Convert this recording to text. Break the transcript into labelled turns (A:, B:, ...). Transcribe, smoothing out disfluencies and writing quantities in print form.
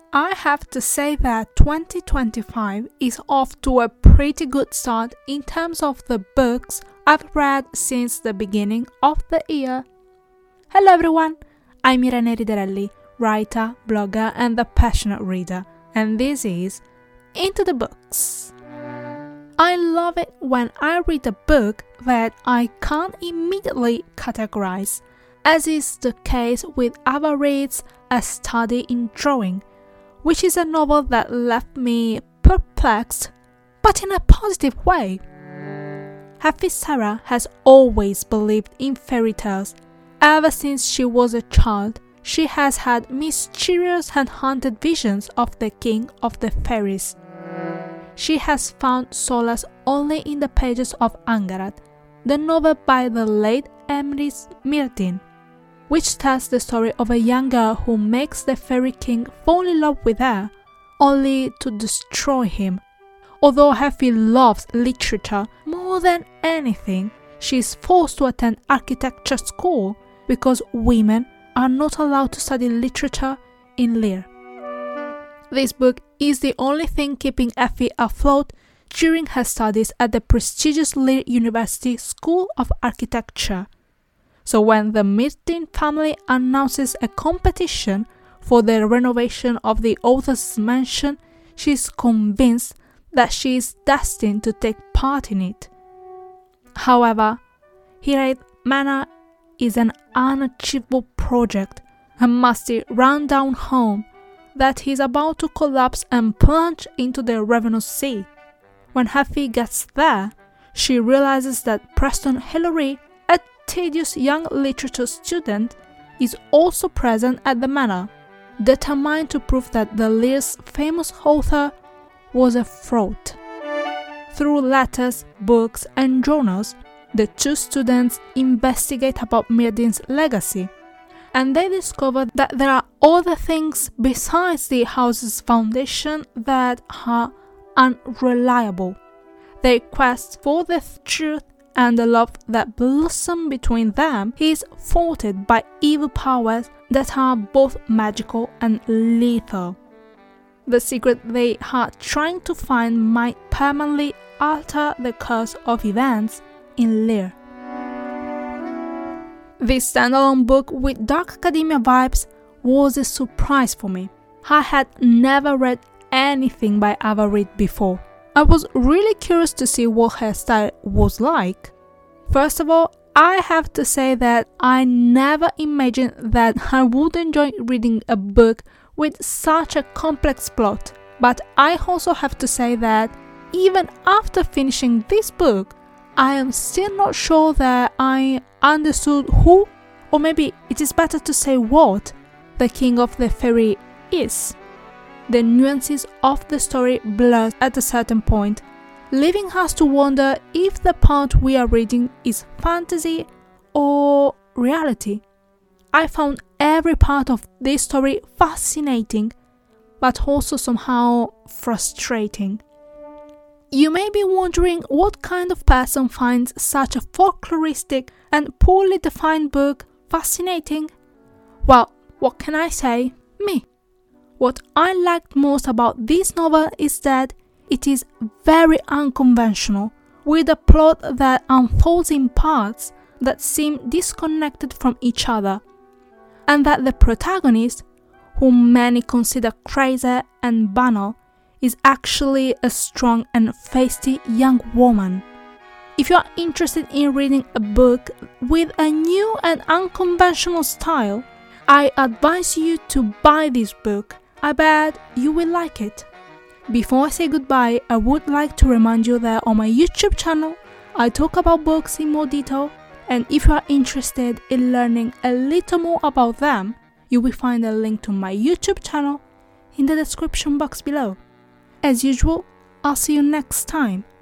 A: I have to say that 2025 is off to a pretty good start in terms of the books I've read since the beginning of the year. Hello everyone, I'm Irene Riderelli, writer, blogger and a passionate reader, and this is Into the Books. I love it when I read a book that I can't immediately categorize, as is the case with Ava Reid's A Study in Drawing, which is a novel that left me perplexed, but in a positive way. Hafiz Sarah has always believed in fairy tales. Ever since she was a child, she has had mysterious and haunted visions of the king of the fairies. She has found solace only in the pages of Angharad, the novel by the late Emrys Myrddin, which tells the story of a young girl who makes the fairy king fall in love with her, only to destroy him. Although Hafi loves literature more than anything, she is forced to attend architecture school because women are not allowed to study literature in Lear. This book is the only thing keeping Effie afloat during her studies at the prestigious Lear University School of Architecture. So when the Myrddin family announces a competition for the renovation of the author's mansion, she is convinced that she is destined to take part in it. However, Hiraeth Manor is an unachievable project, a musty, run-down home that is about to collapse and plunge into the ravenous sea. When Hafi gets there, she realizes that Preston Hillary, a tedious young literature student, is also present at the manor, determined to prove that the Lear's famous author was a fraud. Through letters, books and journals, the two students investigate about Myrddin's legacy, and they discover that there are other things besides the house's foundation that are unreliable. Their quest for the truth and the love that blossomed between them is thwarted by evil powers that are both magical and lethal. The secret they are trying to find might permanently alter the course of events in Lear. This standalone book with dark academia vibes was a surprise for me. I had never read anything by Ava Reid before. I was really curious to see what her style was like. First of all, I have to say that I never imagined that I would enjoy reading a book with such a complex plot, but I also have to say that even after finishing this book, I am still not sure that I understood who, or maybe it is better to say what, the king of the fairy is. The nuances of the story blur at a certain point, leaving us to wonder if the part we are reading is fantasy or reality. I found every part of this story fascinating, but also somehow frustrating. You may be wondering what kind of person finds such a folkloristic and poorly defined book fascinating. Well, what can I say? Me. What I liked most about this novel is that it is very unconventional, with a plot that unfolds in parts that seem disconnected from each other, and that the protagonist, whom many consider crazy and banal, is actually a strong and feisty young woman. If you are interested in reading a book with a new and unconventional style, I advise you to buy this book. I bet you will like it. Before I say goodbye, I would like to remind you that on my YouTube channel, I talk about books in more detail, and if you are interested in learning a little more about them, you will find a link to my YouTube channel in the description box below. As usual, I'll see you next time.